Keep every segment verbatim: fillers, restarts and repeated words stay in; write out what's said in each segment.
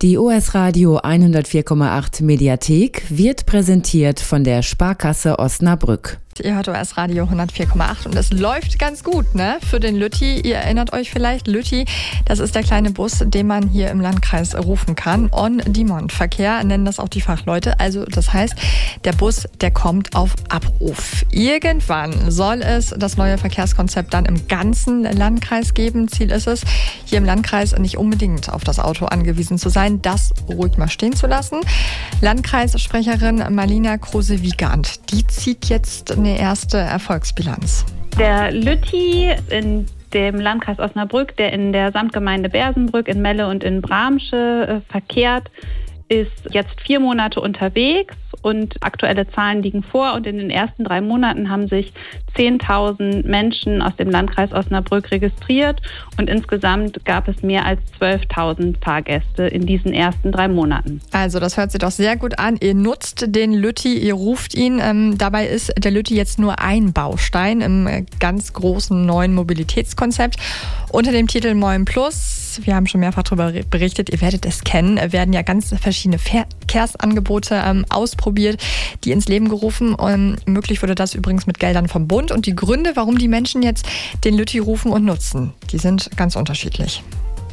Die O S Radio hundertvier Komma acht Mediathek wird präsentiert von der Sparkasse Osnabrück. Ihr hört O S Radio hundertvier Komma acht und es läuft ganz gut, ne? Für den Lütti. Ihr erinnert euch vielleicht, Lütti, das ist der kleine Bus, den man hier im Landkreis rufen kann. On-Demand-Verkehr nennen das auch die Fachleute. Also das heißt, der Bus, der kommt auf Abruf. Irgendwann soll es das neue Verkehrskonzept dann im ganzen Landkreis geben. Ziel ist es, hier im Landkreis nicht unbedingt auf das Auto angewiesen zu sein, das ruhig mal stehen zu lassen. Landkreissprecherin Marlina Kruse-Wiegand, die zieht jetzt eine erste Erfolgsbilanz. Der Lütti in dem Landkreis Osnabrück, der in der Samtgemeinde Bersenbrück, in Melle und in Bramsche äh, verkehrt, ist jetzt vier Monate unterwegs und aktuelle Zahlen liegen vor. Und in den ersten drei Monaten haben sich zehntausend Menschen aus dem Landkreis Osnabrück registriert und insgesamt gab es mehr als zwölftausend Fahrgäste in diesen ersten drei Monaten. Also das hört sich doch sehr gut an. Ihr nutzt den Lütti, ihr ruft ihn. Ähm, dabei ist der Lütti jetzt nur ein Baustein im ganz großen neuen Mobilitätskonzept. Unter dem Titel Moin Plus, wir haben schon mehrfach darüber berichtet, ihr werdet es kennen, werden ja ganz verschiedene Verkehrsangebote ähm, ausprobiert, die ins Leben gerufen. Und möglich wurde das übrigens mit Geldern vom Bund. Und die Gründe, warum die Menschen jetzt den Lütti rufen und nutzen, die sind ganz unterschiedlich.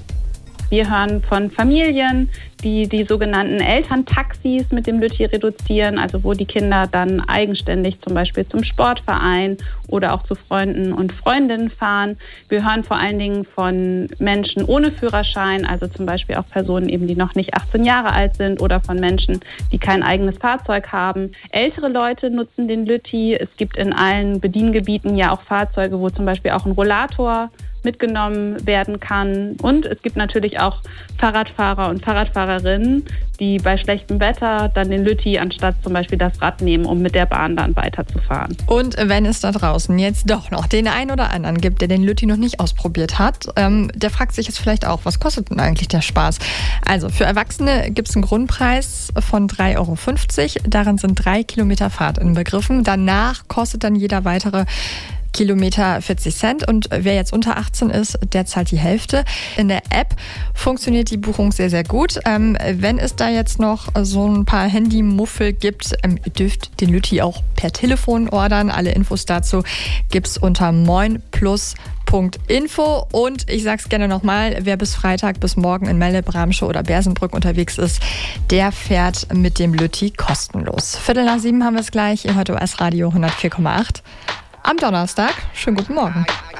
Wir hören von Familien, die die sogenannten Elterntaxis mit dem Lütti reduzieren, also wo die Kinder dann eigenständig zum Beispiel zum Sportverein oder auch zu Freunden und Freundinnen fahren. Wir hören vor allen Dingen von Menschen ohne Führerschein, also zum Beispiel auch Personen eben, die noch nicht achtzehn Jahre alt sind oder von Menschen, die kein eigenes Fahrzeug haben. Ältere Leute nutzen den Lütti. Es gibt in allen Bediengebieten ja auch Fahrzeuge, wo zum Beispiel auch ein Rollator mitgenommen werden kann. Und es gibt natürlich auch Fahrradfahrer und Fahrradfahrerinnen, die bei schlechtem Wetter dann den Lütti anstatt zum Beispiel das Rad nehmen, um mit der Bahn dann weiterzufahren. Und wenn es da draußen jetzt doch noch den einen oder anderen gibt, der den Lütti noch nicht ausprobiert hat, ähm, der fragt sich jetzt vielleicht auch, was kostet denn eigentlich der Spaß? Also für Erwachsene gibt es einen Grundpreis von drei Euro fünfzig. Darin sind drei Kilometer Fahrt inbegriffen. Danach kostet dann jeder weitere Kilometer vierzig Cent und wer jetzt unter achtzehn ist, der zahlt die Hälfte. In der App funktioniert die Buchung sehr, sehr gut. Ähm, wenn es da jetzt noch so ein paar Handymuffel gibt, ähm, ihr dürft den Lütti auch per Telefon ordern. Alle Infos dazu gibt's unter moinplus punkt info und ich sag's gerne nochmal, wer bis Freitag bis morgen in Melle, Bramsche oder Bersenbrück unterwegs ist, der fährt mit dem Lütti kostenlos. Viertel nach sieben haben wir es gleich. Ihr hört O S Radio hundertvier Komma acht. Am Donnerstag. Schönen guten Morgen.